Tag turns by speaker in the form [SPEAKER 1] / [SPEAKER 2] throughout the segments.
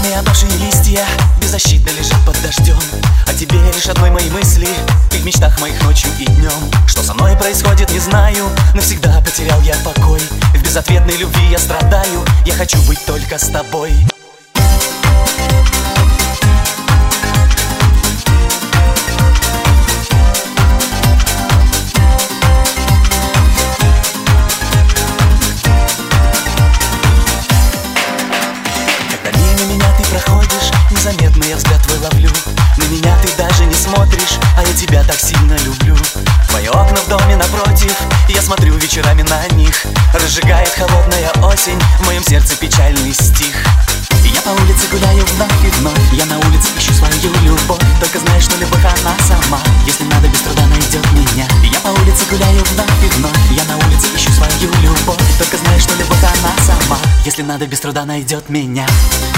[SPEAKER 1] Черные опавшие листья беззащитно лежат под дождем. О тебе лишь одной мои мысли, ты в мечтах моих ночью и днем. Что со мной происходит, не знаю, навсегда потерял я покой. В безответной любви я страдаю, я хочу быть только с тобой. Проходишь, незаметно я взгляд твой ловлю. На меня ты даже не смотришь, а я тебя так сильно люблю. Твои окна в доме напротив, я смотрю вечерами на них. Разжигает холодная осень в моем сердце печальный стих. И я по улице гуляю вновь и вновь, я на улице ищу свою любовь. Только знаю, что любовь она сама, если надо, без труда найдет меня. И я по улице гуляю вновь и вновь, я на улице ищу свою любовь. Только знаю, что любовь она сама, если надо, без труда найдет меня.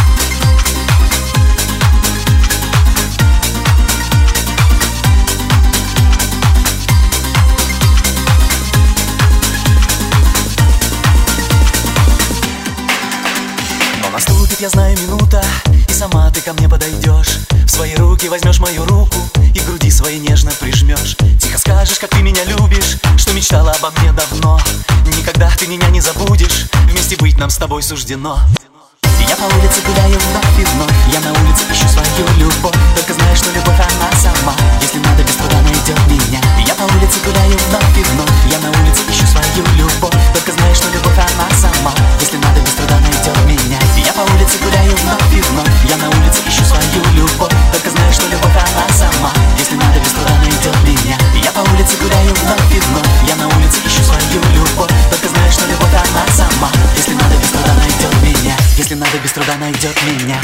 [SPEAKER 1] Наступит, я знаю, минута, и сама ты ко мне подойдешь. В свои руки возьмешь мою руку и к груди своей нежно прижмешь. Тихо скажешь, как ты меня любишь, что мечтала обо мне давно. Никогда ты меня не забудешь, вместе быть нам с тобой суждено. И я по улице гуляю вновь и вновь, я на улице ищу свою любовь. Только знаю, что любовь она сама, если надо, без труда найдет меня. И я по улице гуляю вновь и вновь, я на улице ищу свою любовь. Только знаю, что любовь она сама, если надо, без труда найдет меня. И я по улице гуляю вновь и вновь, я на улице ищу свою любовь. Только знаю, что любовь она сама, если надо, без труда найдет меня. И я по улице гуляю вновь и вновь, я на улице ищу свою любовь. Только знаю, что любовь она сама, если надо, без труда найдет меня. Если надо, без труда найдет меня.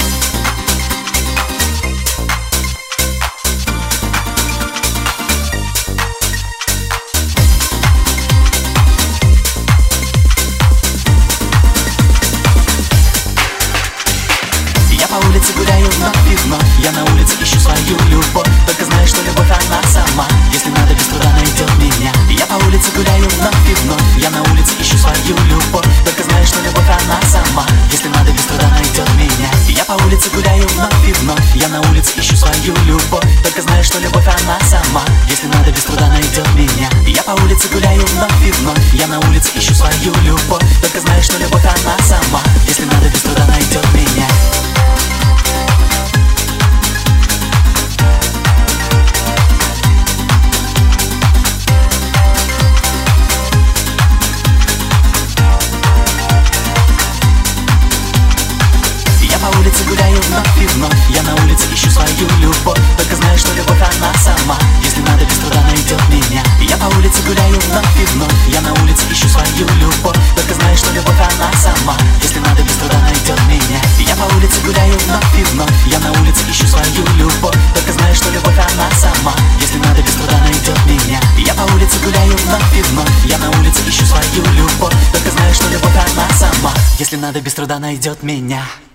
[SPEAKER 1] Я по улице гуляю вновь и вновь, я на улице ищу свою любовь. Только знаю, что любовь она сама, если надо, без труда найдет меня. Я по улице гуляю вновь и вновь, я на улице ищу свою любовь. Только знаю, что любовь она сама, если надо, без труда найдет меня. Я по улице гуляю вновь и вновь, я на улице ищу свою любовь. Только знаю, что любовь она сама, если надо, без труда найдет меня. Я по улице гуляю вновь и вновь, я на улице ищу свою любовь. Только знаю, что любовь она сама, если надо, без труда найдет меня. По улице гуляю вновь и вновь, я на улице ищу свою любовь. Только знаю, что любовь она сама, если надо, без труда найдет меня. Я по улице гуляю вновь и вновь, я на улице ищу свою любовь. Только знаю, что любовь она сама, если надо, без труда найдет меня. Я по улице гуляю вновь и вновь, я на улице ищу свою любовь. Только знаю, что любовь она сама, если надо, без труда найдет меня. Я по улице гуляю вновь и вновь, я на улице ищу свою любовь. Только знаю, что любовь она сама, если надо, без труда найдет меня.